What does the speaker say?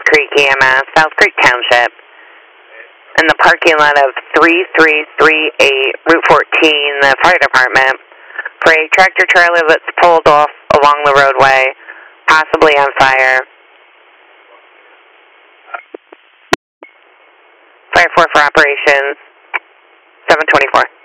Creek EMS, South Creek Township, in the parking lot of 3338 Route 14, the fire department, for a tractor trailer that's pulled off along the roadway, possibly on fire. Fire 4 for operations, 724.